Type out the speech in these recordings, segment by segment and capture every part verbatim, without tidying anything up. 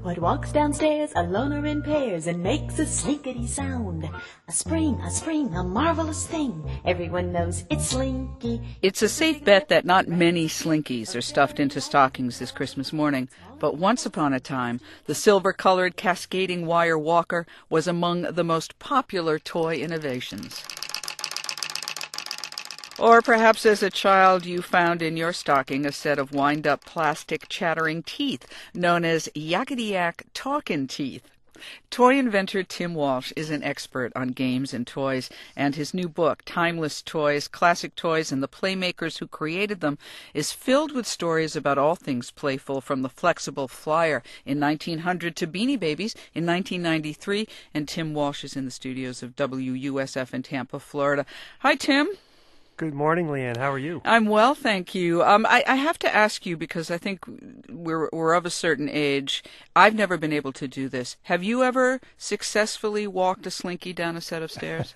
What walks downstairs alone or in pairs and makes a slinkity sound? A spring, a spring, a marvelous thing. Everyone knows it's Slinky. It's a safe bet that not many Slinkies are stuffed into stockings this Christmas morning. But once upon a time, the silver-colored cascading wire walker was among the most popular toy innovations. Or perhaps as a child you found in your stocking a set of wind-up plastic chattering teeth known as yakety-yak talkin' teeth. Toy inventor Tim Walsh is an expert on games and toys, and his new book, Timeless Toys, Classic Toys, and the Playmakers Who Created Them, is filled with stories about all things playful, from the flexible flyer in nineteen hundred to Beanie Babies in nineteen ninety-three, and Tim Walsh is in the studios of W U S F in Tampa, Florida. Hi, Tim. Good morning, Leanne. How are you? I'm well, thank you. Um, I, I have to ask you, because I think we're we're of a certain age. I've never been able to do this. Have you ever successfully walked a Slinky down a set of stairs?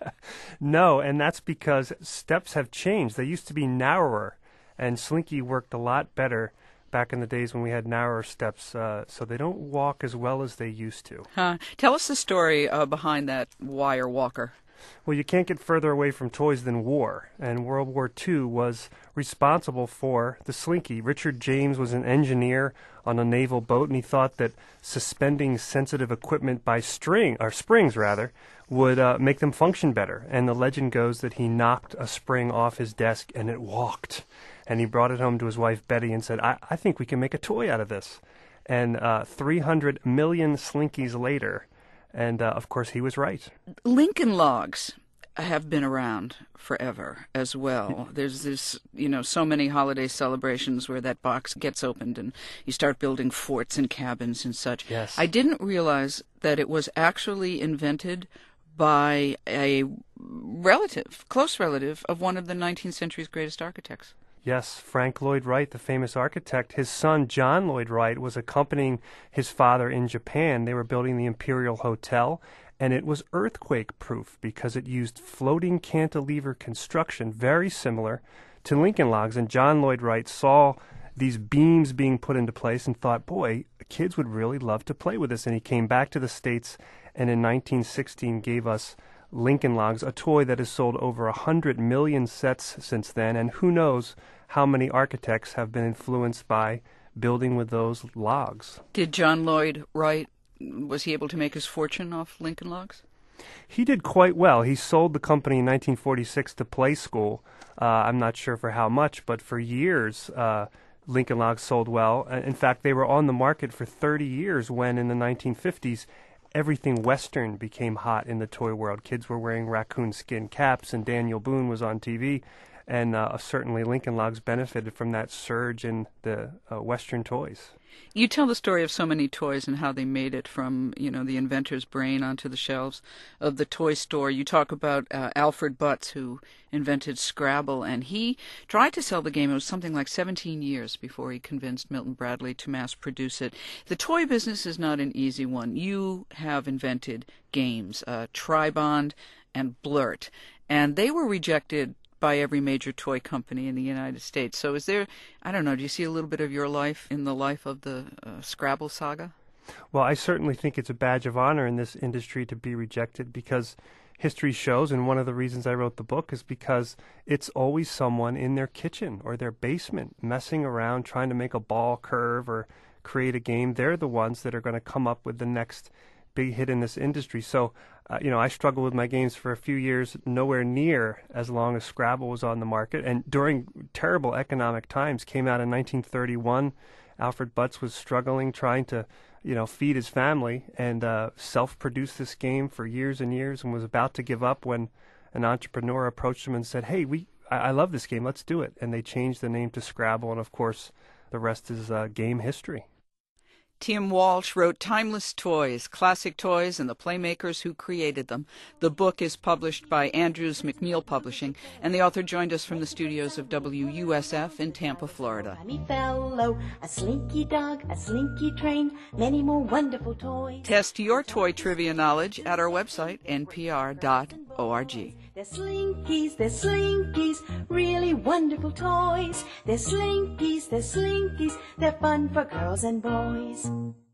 No, and that's because steps have changed. They used to be narrower, and Slinky worked a lot better back in the days when we had narrower steps, uh, so they don't walk as well as they used to. Huh. Tell us the story uh, behind that wire walker. Well, you can't get further away from toys than war, and World War Two was responsible for the Slinky. Richard James was an engineer on a naval boat, and he thought that suspending sensitive equipment by string, or springs rather, would uh, make them function better. And the legend goes that he knocked a spring off his desk and it walked. And he brought it home to his wife Betty and said, I, I think we can make a toy out of this. And uh, three hundred million Slinkies later, and, uh, of course, he was right. Lincoln Logs have been around forever as well. There's this, you know, so many holiday celebrations where that box gets opened and you start building forts and cabins and such. Yes. I didn't realize that it was actually invented by a relative, close relative, of one of the nineteenth century's greatest architects. Yes, Frank Lloyd Wright, the famous architect. His son, John Lloyd Wright, was accompanying his father in Japan. They were building the Imperial Hotel, and it was earthquake-proof because it used floating cantilever construction, very similar to Lincoln Logs. And John Lloyd Wright saw these beams being put into place and thought, boy, kids would really love to play with this. And he came back to the States and in nineteen sixteen gave us Lincoln Logs, a toy that has sold over one hundred million sets since then, and who knows how many architects have been influenced by building with those logs. Did John Lloyd Wright, was he able to make his fortune off Lincoln Logs? He did quite well. He sold the company in nineteen forty-six to Play School. Uh, I'm not sure for how much, but for years uh, Lincoln Logs sold well. In fact, they were on the market for thirty years when in the nineteen fifties everything Western became hot in the toy world. Kids were wearing raccoon skin caps, and Daniel Boone was on T V. And uh, certainly Lincoln Logs benefited from that surge in the uh, Western toys. You tell the story of so many toys and how they made it from, you know, the inventor's brain onto the shelves of the toy store. You talk about uh, Alfred Butts, who invented Scrabble, and he tried to sell the game. It was something like seventeen years before he convinced Milton Bradley to mass produce it. The toy business is not an easy one. You have invented games, uh, Tribond and Blurt, and they were rejected by every major toy company in the United States. So is there, I don't know, do you see a little bit of your life in the life of the uh, Scrabble saga? Well, I certainly think it's a badge of honor in this industry to be rejected, because history shows, and one of the reasons I wrote the book is because it's always someone in their kitchen or their basement messing around trying to make a ball curve or create a game. They're the ones that are going to come up with the next big hit in this industry. So, uh, you know, I struggled with my games for a few years, nowhere near as long as Scrabble was on the market. And during terrible economic times, came out in nineteen thirty-one. Alfred Butts was struggling, trying to, you know, feed his family, and uh, self-produced this game for years and years, and was about to give up when an entrepreneur approached him and said, hey, we, I, I love this game, let's do it. And they changed the name to Scrabble, and of course, the rest is uh, game history. Tim Walsh wrote Timeless Toys, Classic Toys, and the Playmakers Who Created Them. The book is published by Andrews McMeel Publishing, and the author joined us from the studios of W U S F in Tampa, Florida. Funny fellow, a slinky dog, a slinky train, many more wonderful toys. Test your toy trivia knowledge at our website, N P R dot org. They're slinkies, they're slinkies, really wonderful toys. They're slinkies, they're slinkies, they're fun for girls and boys.